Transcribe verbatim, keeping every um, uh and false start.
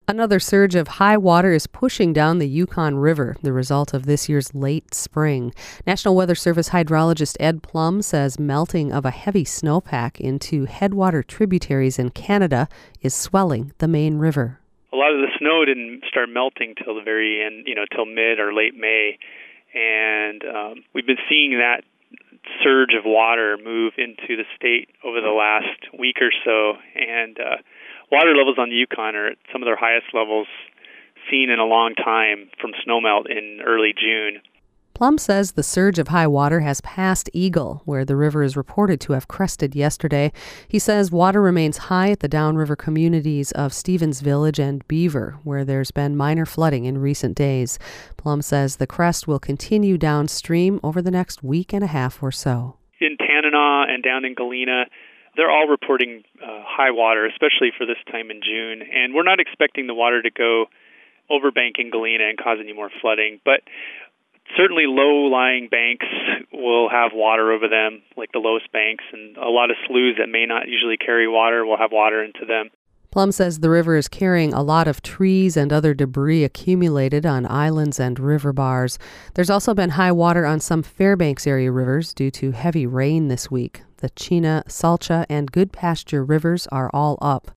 Another surge of high water is pushing down the Yukon River, the result of this year's late spring. National Weather Service hydrologist Ed Plum says melting of a heavy snowpack into headwater tributaries in Canada is swelling the main river. A lot of the snow didn't start melting till the very end, you know, till mid or late May. And um, we've been seeing that surge of water move into the state over the last week or so. And uh, water levels on the Yukon are at some of their highest levels seen in a long time from snowmelt in early June. Plum says the surge of high water has passed Eagle, where the river is reported to have crested yesterday. He says water remains high at the downriver communities of Stevens Village and Beaver, where there's been minor flooding in recent days. Plum says the crest will continue downstream over the next week and a half or so. In Tanana and down in Galena, they're all reporting uh, high water, especially for this time in June. And we're not expecting the water to go over bank in Galena and cause any more flooding. But certainly low-lying banks will have water over them, like the lowest banks, and a lot of sloughs that may not usually carry water will have water into them. Plum says the river is carrying a lot of trees and other debris accumulated on islands and river bars. There's also been high water on some Fairbanks area rivers due to heavy rain this week. The Chena, Salcha, and Good Pasture rivers are all up.